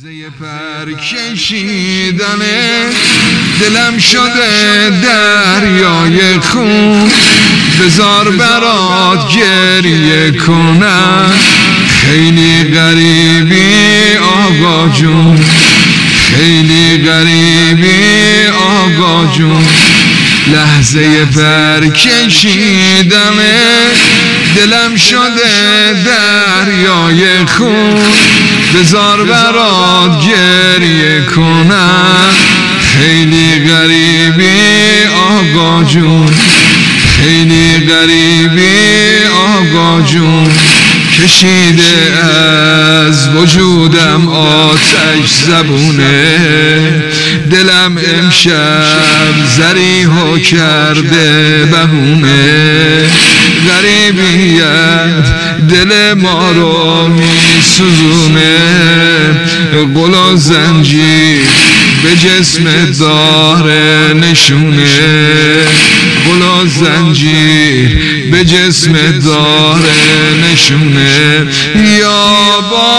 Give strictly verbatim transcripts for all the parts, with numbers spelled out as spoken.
لحظه پر کشیدنه دلم شده دریای خون، بذار برات گریه کنم. خیلی غریبی آقا جون، خیلی غریبی آقا جون. لحظه پر کشیدنه دلم شده دریای خون، بذار برات گریه کنم. خیلی غریبی آقا جون، خیلی غریبی آقا جون. کشیده از وجودم آتش زبونه، دلم امشب زریحو کرده بهونه. غریبیت دل ما رو میسوزونه، قل و زنجیر به جسم داره نشونه. قل و زنجیر به جسم داره نشونه. یا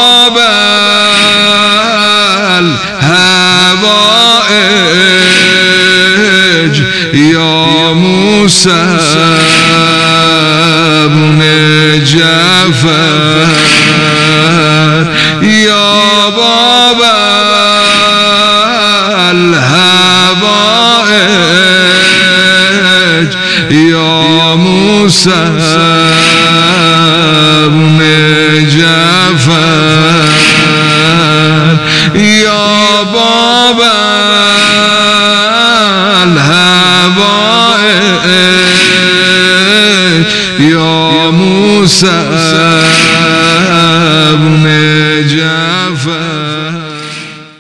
بابل هوائج، یا موسی بن جعفر، یا بابل هوائج، یا موسی بن جعفر، یا بابل هوائج، یا موسی